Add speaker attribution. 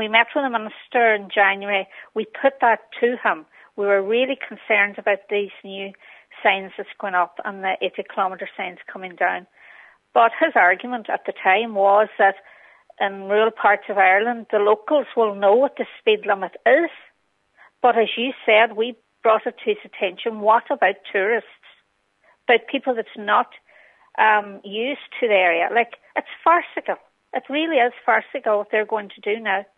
Speaker 1: we met with the Minister in January, we put that to him. We were really concerned about these new signs that's going up and the 80-kilometre signs coming down. But his argument at the time was that in rural parts of Ireland, the locals will know what the speed limit is. But as you said, we brought it to his attention, what about tourists? About people that's not used to the area. Like, it's farcical. It really is farcical what they're going to do now.